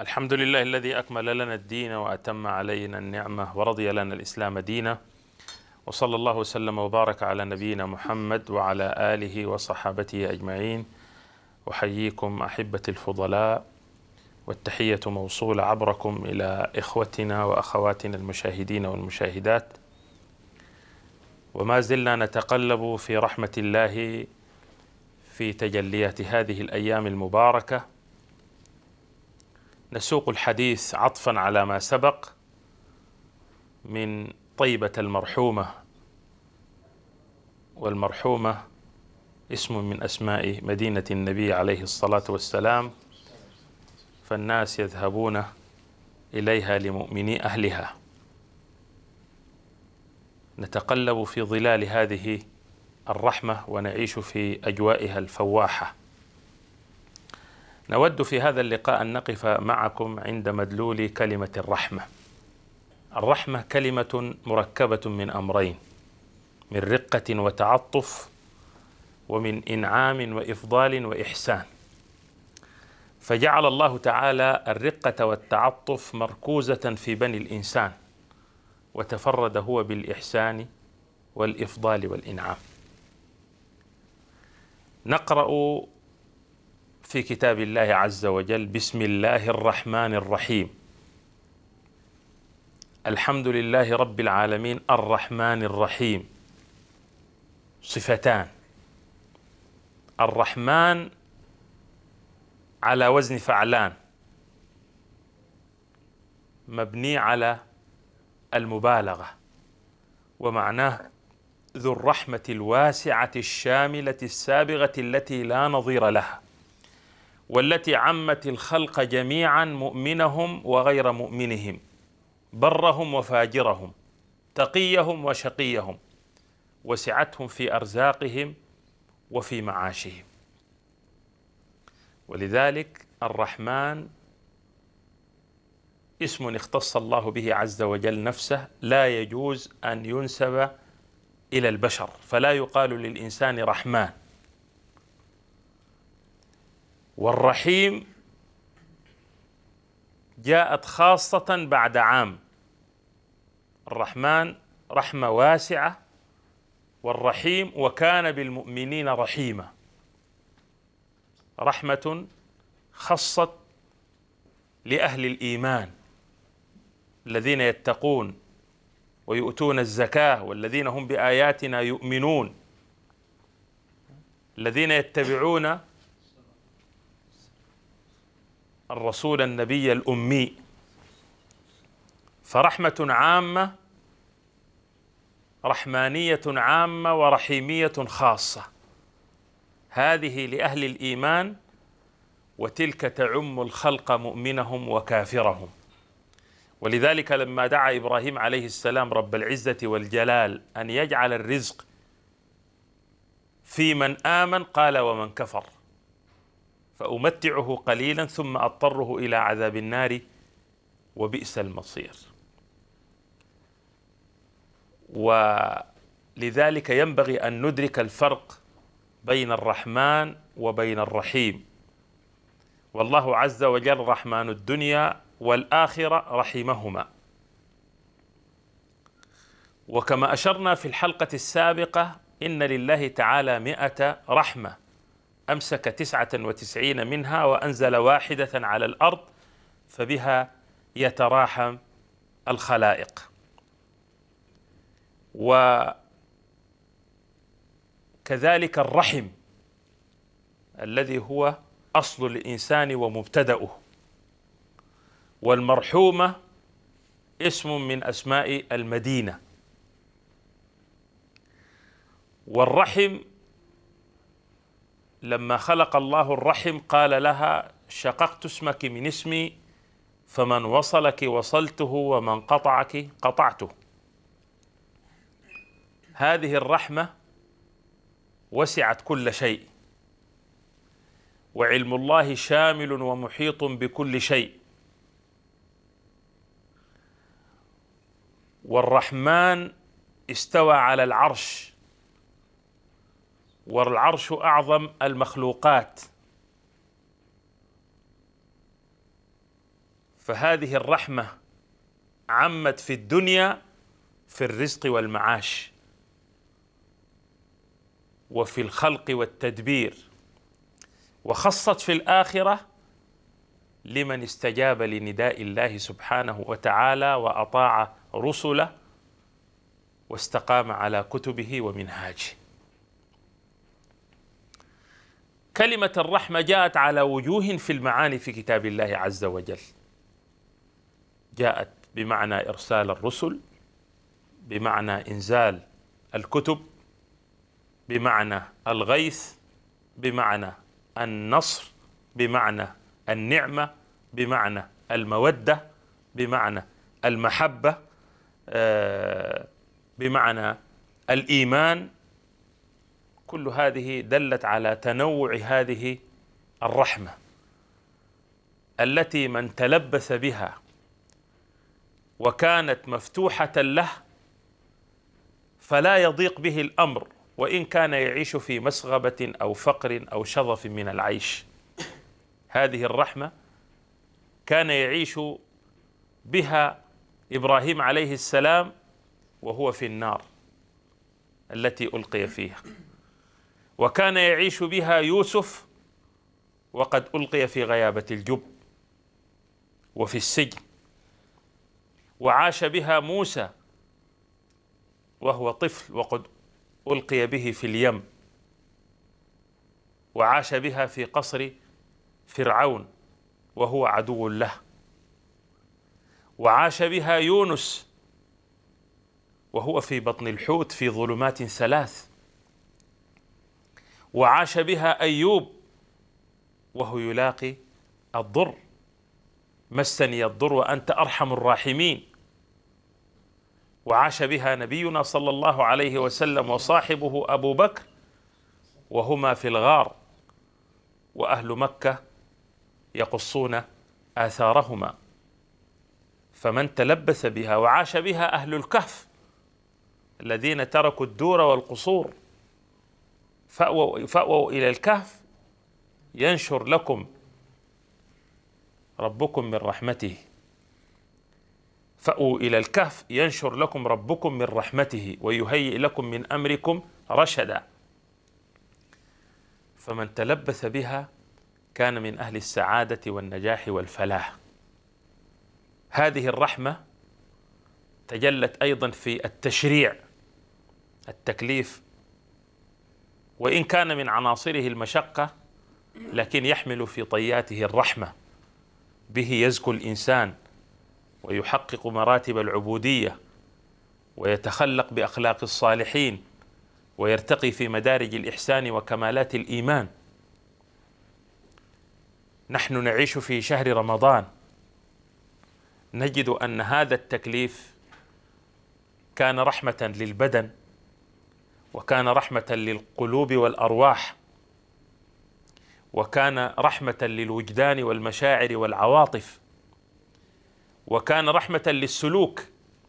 الحمد لله الذي أكمل لنا الدين وأتم علينا النعمة ورضي لنا الإسلام دينا، وصلى الله وسلم وبارك على نبينا محمد وعلى آله وصحابته أجمعين. أحييكم أحبتي الفضلاء، والتحية موصولة عبركم إلى إخوتنا وأخواتنا المشاهدين والمشاهدات. وما زلنا نتقلب في رحمة الله في تجليات هذه الأيام المباركة، نسوق الحديث عطفا على ما سبق من طيبة المرحومة، والمرحومة اسم من أسماء مدينة النبي عليه الصلاة والسلام، فالناس يذهبون إليها لمؤمني أهلها. نتقلب في ظلال هذه الرحمة ونعيش في أجوائها الفواحة. نود في هذا اللقاء أن نقف معكم عند مدلول كلمة الرحمة. الرحمة كلمة مركبة من أمرين: من رقة وتعطف، ومن إنعام وإفضال وإحسان. فجعل الله تعالى الرقة والتعطف مركوزة في بني الإنسان، وتفرد هو بالإحسان والإفضال والإنعام. نقرأ في كتاب الله عز وجل: بسم الله الرحمن الرحيم، الحمد لله رب العالمين الرحمن الرحيم. صفتان: الرحمن على وزن فعلان، مبني على المبالغة، ومعناه ذو الرحمة الواسعة الشاملة السابغة التي لا نظير لها، والتي عمت الخلق جميعا، مؤمنهم وغير مؤمنهم، برهم وفاجرهم، تقيهم وشقيهم، وسعتهم في أرزاقهم وفي معاشهم. ولذلك الرحمن اسم اختص الله به عز وجل نفسه، لا يجوز أن ينسب إلى البشر، فلا يقال للإنسان رحمن. والرحيم جاءت خاصة بعد عام. الرحمن رحمة واسعة، والرحيم وكان بالمؤمنين رحيما، رحمة خصت لأهل الإيمان الذين يتقون ويؤتون الزكاة، والذين هم بآياتنا يؤمنون، الذين يتبعون الرسول النبي الأمي. فرحمة عامة، رحمانية عامة، ورحيمية خاصة. هذه لأهل الإيمان، وتلك تعم الخلق مؤمنهم وكافرهم. ولذلك لما دعا إبراهيم عليه السلام رب العزة والجلال أن يجعل الرزق في من آمن، قال: ومن كفر فأمتعه قليلا ثم أضطره إلى عذاب النار وبئس المصير. ولذلك ينبغي أن ندرك الفرق بين الرحمن وبين الرحيم. والله عز وجل رحمن الدنيا والآخرة رحمهما. وكما أشرنا في الحلقة السابقة، إن لله تعالى 100 رحمة، أمسك 99 منها وأنزل واحدة على الأرض، فبها يتراحم الخلائق. وكذلك الرحم الذي هو أصل الإنسان ومبتدأه. والمرحومة اسم من أسماء المدينة. والرحم لما خلق الله الرحم قال لها: شققت اسمك من اسمي، فمن وصلك وصلته ومن قطعك قطعته. هذه الرحمة وسعت كل شيء، وعلم الله شامل ومحيط بكل شيء. والرحمن استوى على العرش، والعرش أعظم المخلوقات. فهذه الرحمة عمت في الدنيا في الرزق والمعاش وفي الخلق والتدبير، وخصت في الآخرة لمن استجاب لنداء الله سبحانه وتعالى وأطاع رسله واستقام على كتبه ومنهاجه. كلمة الرحمة جاءت على وجوه في المعاني في كتاب الله عز وجل. جاءت بمعنى إرسال الرسل، بمعنى إنزال الكتب، بمعنى الغيث، بمعنى النصر، بمعنى النعمة، بمعنى المودة، بمعنى المحبة، بمعنى الإيمان. كل هذه دلت على تنوع هذه الرحمة التي من تلبث بها وكانت مفتوحة له فلا يضيق به الأمر، وإن كان يعيش في مسغبة أو فقر أو شظف من العيش. هذه الرحمة كان يعيش بها إبراهيم عليه السلام وهو في النار التي ألقي فيها، وكان يعيش بها يوسف وقد ألقي في غيابة الجب وفي السجن، وعاش بها موسى وهو طفل وقد ألقي به في اليم، وعاش بها في قصر فرعون وهو عدو له، وعاش بها يونس وهو في بطن الحوت في ظلمات ثلاث، وعاش بها أيوب وهو يلاقي الضر، مسني الضر وأنت أرحم الراحمين. وعاش بها نبينا صلى الله عليه وسلم وصاحبه أبو بكر وهما في الغار وأهل مكة يقصون آثارهما، فمن تلبث بها. وعاش بها أهل الكهف الذين تركوا الدور والقصور فأووا إلى الكهف ينشر لكم ربكم من رحمته، فأووا إلى الكهف ينشر لكم ربكم من رحمته ويهيئ لكم من أمركم رشدا. فمن تلبث بها كان من أهل السعادة والنجاح والفلاح. هذه الرحمة تجلت أيضا في التشريع، التكليف، وإن كان من عناصره المشقة لكن يحمل في طياته الرحمة، به يزكو الإنسان ويحقق مراتب العبودية ويتخلق بأخلاق الصالحين ويرتقي في مدارج الإحسان وكمالات الإيمان. نحن نعيش في شهر رمضان، نجد أن هذا التكليف كان رحمة للبدن وكان رحمة للقلوب والأرواح وكان رحمة للوجدان والمشاعر والعواطف وكان رحمة للسلوك.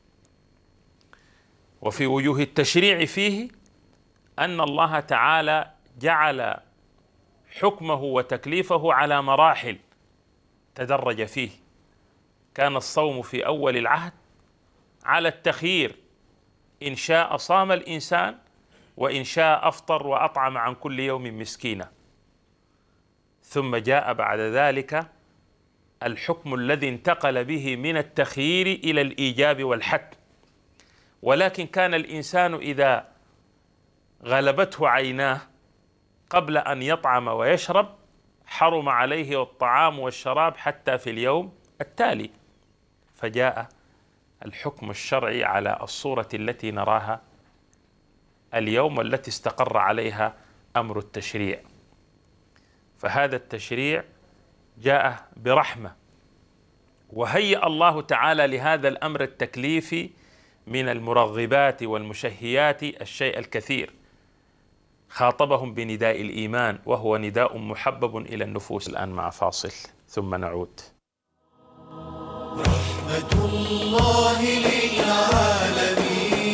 وفي وجوه التشريع فيه أن الله تعالى جعل حكمه وتكليفه على مراحل تدرج فيه. كان الصوم في أول العهد على التخيير، إن شاء صام الإنسان وإن شاء أفطر وأطعم عن كل يوم مسكينا. ثم جاء بعد ذلك الحكم الذي انتقل به من التخيير إلى الإيجاب والحتم. ولكن كان الإنسان إذا غلبته عيناه قبل أن يطعم ويشرب حرم عليه الطعام والشراب حتى في اليوم التالي، فجاء الحكم الشرعي على الصورة التي نراها اليوم والتي استقر عليها أمر التشريع. فهذا التشريع جاء برحمة، وهيأ الله تعالى لهذا الأمر التكليفي من المرغبات والمشهيات الشيء الكثير. خاطبهم بنداء الإيمان وهو نداء محبب إلى النفوس. الآن مع فاصل ثم نعود. رحمة الله للعالمين،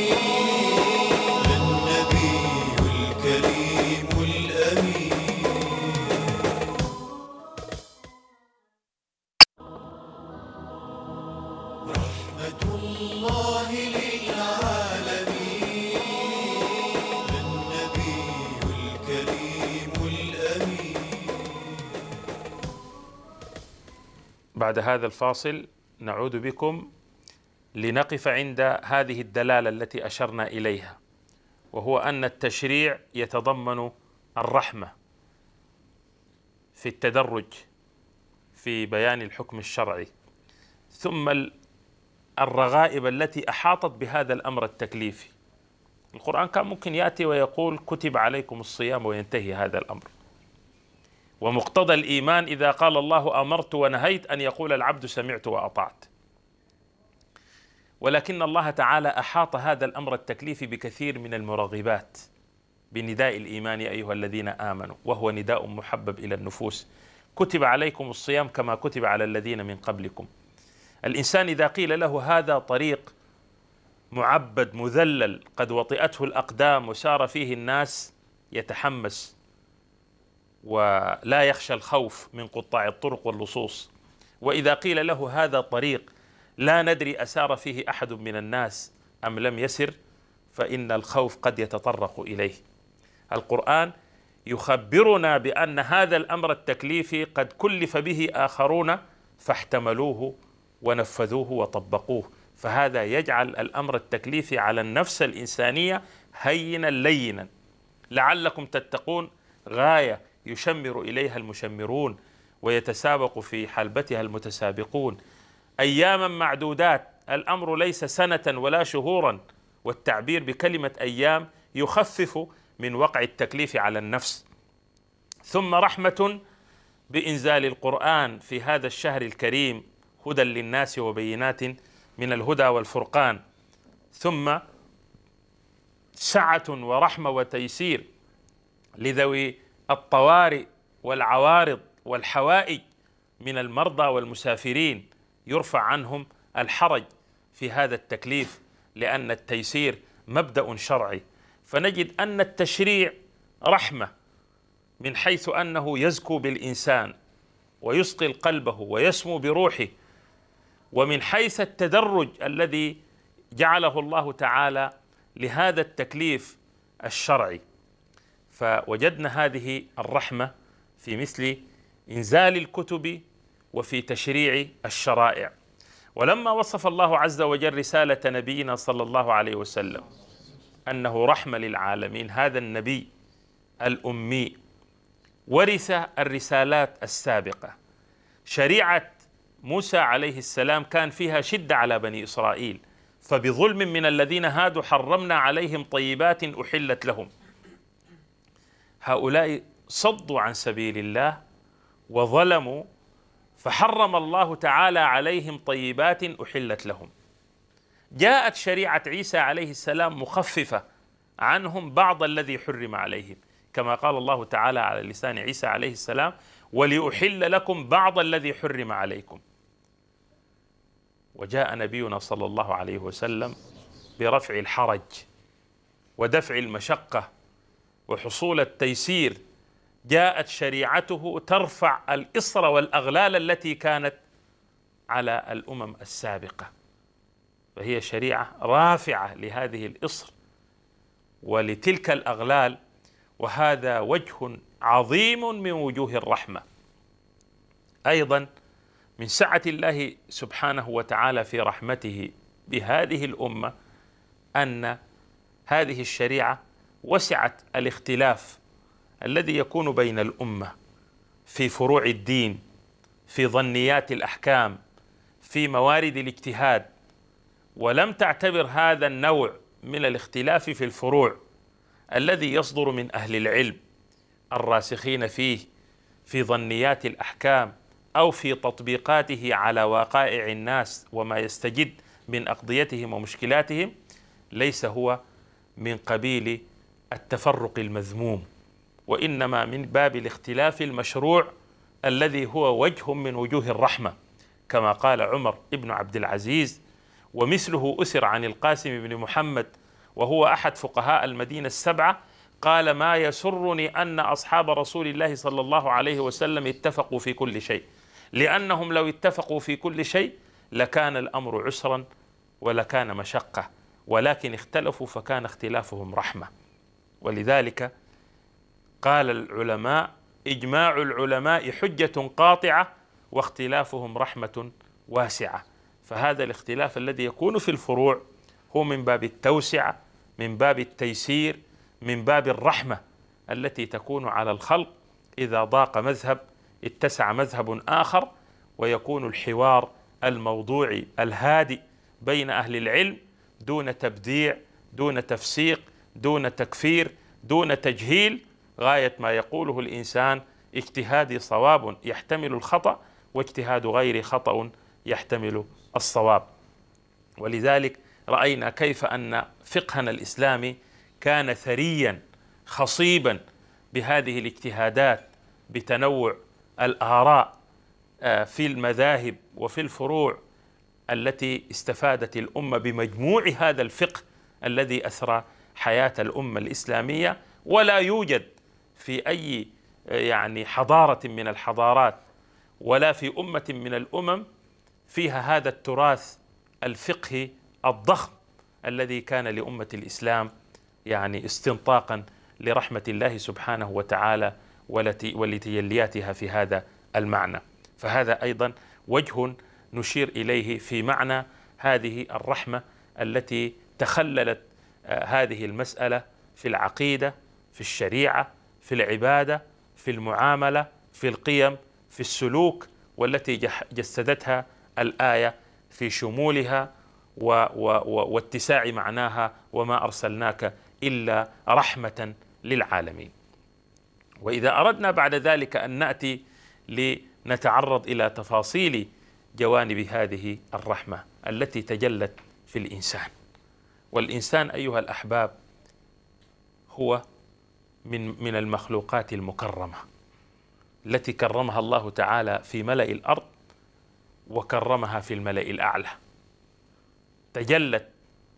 النبي الكريم الأمين. بعد هذا الفاصل نعود بكم لنقف عند هذه الدلالة التي أشرنا إليها، وهو أن التشريع يتضمن الرحمة في التدرج في بيان الحكم الشرعي، ثم الرغائب التي أحاطت بهذا الأمر التكليفي. القرآن كان ممكن يأتي ويقول كتب عليكم الصيام وينتهي هذا الأمر، ومقتضى الإيمان إذا قال الله أمرت ونهيت أن يقول العبد سمعت وأطعت. ولكن الله تعالى أحاط هذا الأمر التكليفي بكثير من المرغبات بنداء الإيمان أيها الذين آمنوا، وهو نداء محبب إلى النفوس. كتب عليكم الصيام كما كتب على الذين من قبلكم. الإنسان إذا قيل له هذا طريق معبد مذلل قد وطئته الأقدام وسار فيه الناس يتحمس ولا يخشى الخوف من قطاع الطرق واللصوص. وإذا قيل له هذا طريق لا ندري أسار فيه أحد من الناس أم لم يسر، فإن الخوف قد يتطرق إليه. القرآن يخبرنا بأن هذا الأمر التكليفي قد كلف به آخرون فاحتملوه ونفذوه وطبقوه، فهذا يجعل الأمر التكليفي على النفس الإنسانية هينا لينا. لعلكم تتقون غاية يشمر إليها المشمرون ويتسابق في حلبتها المتسابقون. أياما معدودات، الأمر ليس سنة ولا شهورا، والتعبير بكلمة أيام يخفف من وقع التكليف على النفس. ثم رحمة بإنزال القرآن في هذا الشهر الكريم هدى للناس وبينات من الهدى والفرقان. ثم سعة ورحمة وتيسير لذوي الطوارئ والعوارض والحوائج من المرضى والمسافرين، يرفع عنهم الحرج في هذا التكليف لأن التيسير مبدأ شرعي. فنجد أن التشريع رحمة من حيث أنه يزكو بالإنسان ويسقي قلبه ويسمو بروحه، ومن حيث التدرج الذي جعله الله تعالى لهذا التكليف الشرعي. فوجدنا هذه الرحمة في مثل إنزال الكتب وفي تشريع الشرائع. ولما وصف الله عز وجل رسالة نبينا صلى الله عليه وسلم أنه رحمة للعالمين، هذا النبي الأمي ورث الرسالات السابقة. شريعة موسى عليه السلام كان فيها شدة على بني إسرائيل، فبظلم من الذين هادوا حرمنا عليهم طيبات أحلت لهم. هؤلاء صدوا عن سبيل الله وظلموا، فحرم الله تعالى عليهم طيبات أحلت لهم. جاءت شريعة عيسى عليه السلام مخففة عنهم بعض الذي حرم عليهم، كما قال الله تعالى على لسان عيسى عليه السلام ولأحل لكم بعض الذي حرم عليكم. وجاء نبينا صلى الله عليه وسلم برفع الحرج ودفع المشقة وحصول التيسير. جاءت شريعته ترفع الإصر والأغلال التي كانت على الأمم السابقة، فهي شريعة رافعة لهذه الإصر ولتلك الأغلال، وهذا وجه عظيم من وجوه الرحمة. أيضا من سعة الله سبحانه وتعالى في رحمته بهذه الأمة أن هذه الشريعة وسعت الاختلاف الذي يكون بين الأمة في فروع الدين، في ظنيات الأحكام، في موارد الاجتهاد، ولم تعتبر هذا النوع من الاختلاف في الفروع الذي يصدر من أهل العلم الراسخين فيه في ظنيات الأحكام أو في تطبيقاته على وقائع الناس وما يستجد من أقضيتهم ومشكلاتهم، ليس هو من قبيل التفرق المذموم، وإنما من باب الاختلاف المشروع الذي هو وجه من وجوه الرحمة، كما قال عمر بن عبد العزيز ومثله أثر عن القاسم بن محمد وهو أحد فقهاء المدينة السبعة، قال ما يسرني أن أصحاب رسول الله صلى الله عليه وسلم اتفقوا في كل شيء، لأنهم لو اتفقوا في كل شيء لكان الأمر عسرا ولكان مشقة، ولكن اختلفوا فكان اختلافهم رحمة. ولذلك قال العلماء إجماع العلماء حجة قاطعة واختلافهم رحمة واسعة. فهذا الاختلاف الذي يكون في الفروع هو من باب التوسعة، من باب التيسير، من باب الرحمة التي تكون على الخلق. إذا ضاق مذهب اتسع مذهب آخر، ويكون الحوار الموضوعي الهادئ بين أهل العلم دون تبديع، دون تفسيق، دون تكفير، دون تجهيل. غاية ما يقوله الإنسان: اجتهادي صواب يحتمل الخطأ، واجتهاد غيري خطأ يحتمل الصواب. ولذلك رأينا كيف أن فقهنا الإسلامي كان ثريا خصيبا بهذه الاجتهادات، بتنوع الآراء في المذاهب وفي الفروع التي استفادت الأمة بمجموع هذا الفقه الذي أثرى حياة الأمة الإسلامية. ولا يوجد في أي حضارة من الحضارات ولا في أمة من الأمم فيها هذا التراث الفقهي الضخم الذي كان لأمة الإسلام استنطاقا لرحمة الله سبحانه وتعالى ولتجلياتها في هذا المعنى. فهذا أيضا وجه نشير إليه في معنى هذه الرحمة التي تخللت هذه المسألة في العقيدة، في الشريعة، في العبادة، في المعاملة، في القيم، في السلوك، والتي جسدتها الآية في شمولها واتساع معناها: وما أرسلناك إلا رحمة للعالمين. وإذا أردنا بعد ذلك أن نأتي لنتعرض إلى تفاصيل جوانب هذه الرحمة التي تجلت في الإنسان. والإنسان أيها الأحباب هو من المخلوقات المكرمة التي كرمها الله تعالى في ملأ الأرض وكرمها في الملأ الأعلى. تجلت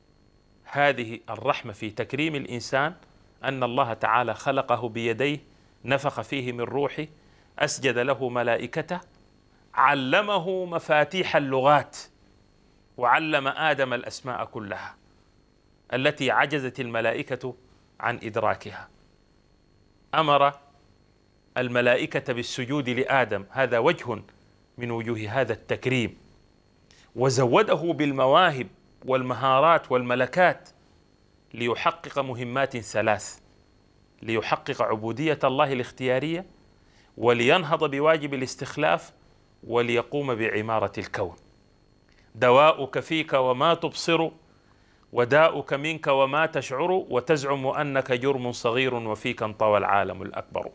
هذه الرحمة في تكريم الإنسان أن الله تعالى خلقه بيديه، نفخ فيه من روحه، أسجد له ملائكته، علمه مفاتيح اللغات، وعلم آدم الأسماء كلها التي عجزت الملائكة عن إدراكها. أمر الملائكة بالسجود لآدم، هذا وجه من وجوه هذا التكريم، وزوده بالمواهب والمهارات والملكات ليحقق مهمات ثلاث: ليحقق عبودية الله الاختيارية، ولينهض بواجب الاستخلاف، وليقوم بعمارة الكون. دواؤك فيك وما تبصر، وداؤك منك وما تشعر، وتزعم أنك جرم صغير وفيك انطوى العالم الأكبر.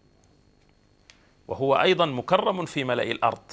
وهو أيضا مكرم في ملأ الأرض.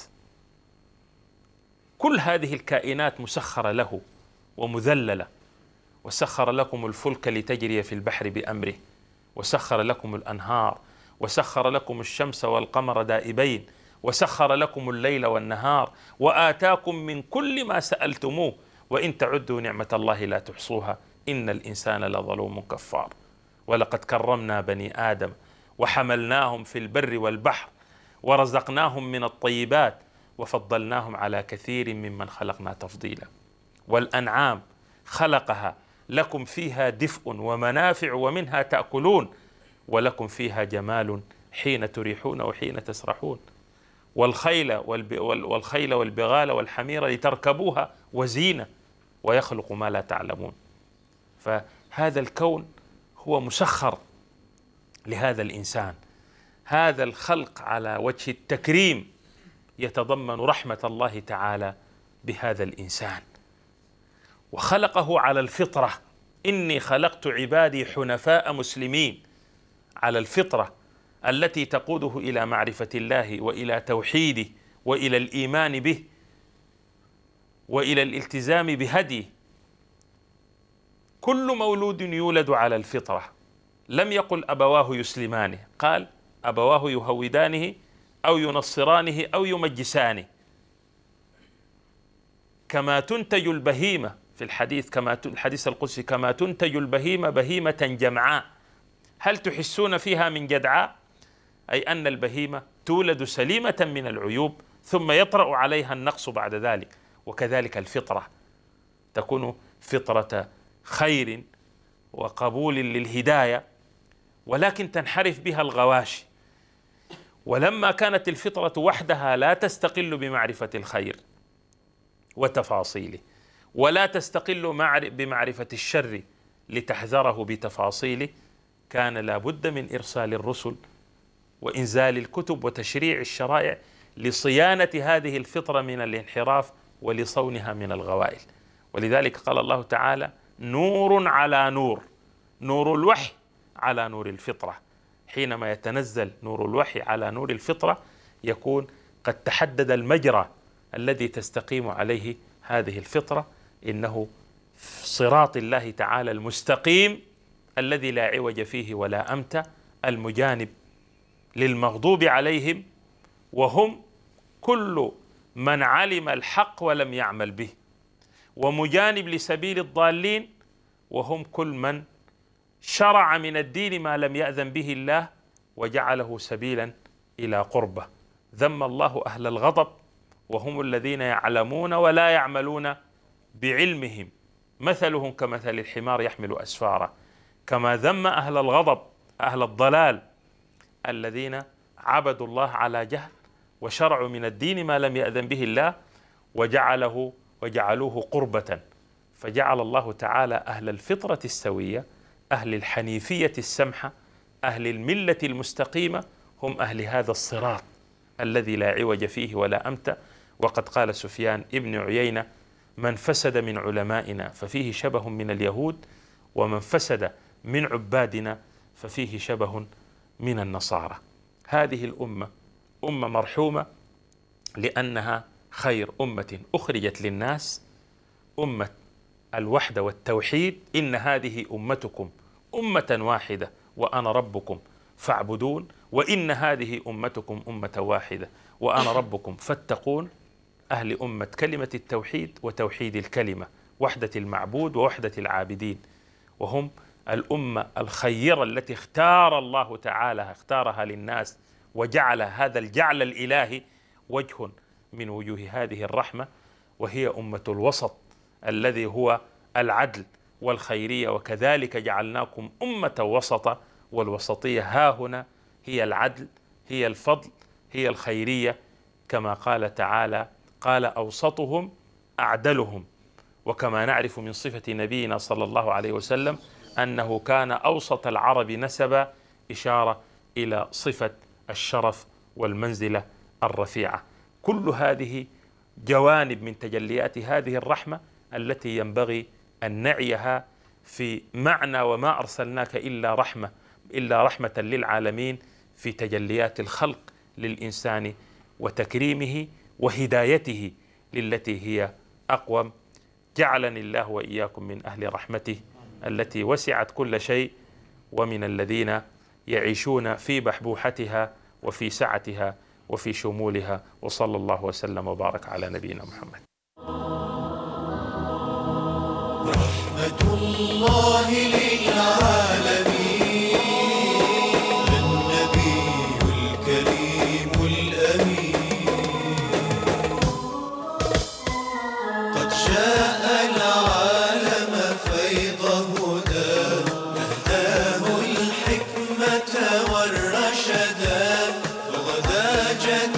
كل هذه الكائنات مسخرة له ومذللة. وسخر لكم الفلك لتجري في البحر بأمره، وسخر لكم الأنهار، وسخر لكم الشمس والقمر دائبين، وسخر لكم الليل والنهار، وآتاكم من كل ما سألتموه، وإن تعدوا نعمة الله لا تحصوها، إن الإنسان لظلوم كفار. ولقد كرمنا بني آدم وحملناهم في البر والبحر، ورزقناهم من الطيبات، وفضلناهم على كثير ممن خلقنا تفضيلا. والأنعام خلقها لكم فيها دفء ومنافع ومنها تأكلون، ولكم فيها جمال حين تريحون وحين تسرحون. والخيل والبغال والحمير لتركبوها وزينة، ويخلق ما لا تعلمون. فهذا الكون هو مسخر لهذا الإنسان. هذا الخلق على وجه التكريم يتضمن رحمة الله تعالى بهذا الإنسان، وخلقه على الفطرة: إني خلقت عبادي حنفاء مسلمين، على الفطرة التي تقوده إلى معرفة الله وإلى توحيده وإلى الإيمان به وإلى الالتزام بهديه. كل مولود يولد على الفطرة. لم يقل أبواه يسلمانه، قال أبواه يهودانه أو ينصرانه أو يمجسانه. كما تنتج البهيمة في الحديث، الحديث القدسي: كما تنتج البهيمة بهيمة جمعاء هل تحسون فيها من جدعاء؟ أي أن البهيمة تولد سليمة من العيوب، ثم يطرأ عليها النقص بعد ذلك. وكذلك الفطرة تكون فطرة خير وقبول للهداية، ولكن تنحرف بها الغواشي. ولما كانت الفطرة وحدها لا تستقل بمعرفة الخير وتفاصيله، ولا تستقل بمعرفة الشر لتحذره بتفاصيله، كان لا بد من إرسال الرسل وإنزال الكتب وتشريع الشرائع لصيانة هذه الفطرة من الانحراف ولصونها من الغوائل. ولذلك قال الله تعالى: نور على نور، نور الوحي على نور الفطرة. حينما يتنزل نور الوحي على نور الفطرة يكون قد تحدد المجرى الذي تستقيم عليه هذه الفطرة، إنه صراط الله تعالى المستقيم الذي لا عوج فيه ولا أمت، المجانب للمغضوب عليهم، وهم كل من علم الحق ولم يعمل به، ومجانب لسبيل الضالين، وهم كل من شرع من الدين ما لم يأذن به الله وجعله سبيلا إلى قربه. ذم الله أهل الغضب وهم الذين يعلمون ولا يعملون بعلمهم، مثلهم كمثل الحمار يحمل أسفارا. كما ذم أهل الغضب أهل الضلال الذين عبدوا الله على جهل وشرعوا من الدين ما لم يأذن به الله وجعلوه قربة. فجعل الله تعالى أهل الفطرة السوية، أهل الحنيفية السمحة، أهل الملة المستقيمة، هم أهل هذا الصراط الذي لا عوج فيه ولا أمت. وقد قال سفيان ابن عيينة: من فسد من علمائنا ففيه شبه من اليهود، ومن فسد من عبادنا ففيه شبه من النصارى. هذه الأمة أمة مرحومة لأنها خير أمة أخرجت للناس، أمة الوحدة والتوحيد. إن هذه أمتكم أمة واحدة وأنا ربكم فاعبدون، وإن هذه أمتكم أمة واحدة وأنا ربكم فاتقون. أهل أمة كلمة التوحيد وتوحيد الكلمة، وحدة المعبود ووحدة العابدين، وهم الأمة الخيرة التي اختار الله تعالى اختارها للناس، وجعل هذا الجعل الإلهي وجه من وجوه هذه الرحمة، وهي أمة الوسط الذي هو العدل والخيرية. وكذلك جعلناكم أمة وسطا، والوسطية ها هنا هي العدل، هي الفضل، هي الخيرية، كما قال تعالى: قال أوسطهم أعدلهم. وكما نعرف من صفة نبينا صلى الله عليه وسلم أنه كان أوسط العرب نسبا، إشارة إلى صفة الشرف والمنزلة الرفيعة. كل هذه جوانب من تجليات هذه الرحمة التي ينبغي أن نعيها في معنى وما أرسلناك إلا رحمة للعالمين، في تجليات الخلق للإنسان وتكريمه وهدايته للتي هي أقوم. جعلني الله وإياكم من أهل رحمته التي وسعت كل شيء، ومن الذين يعيشون في بحبوحتها وفي سعتها وفي شمولها. وصلى الله وسلم وبارك على نبينا محمد. رحمة الله للعالمين، النبي الكريم الأمين، قد شاء العالم فيض هداه، أهداه الحكمة والرشدا، فغدا جد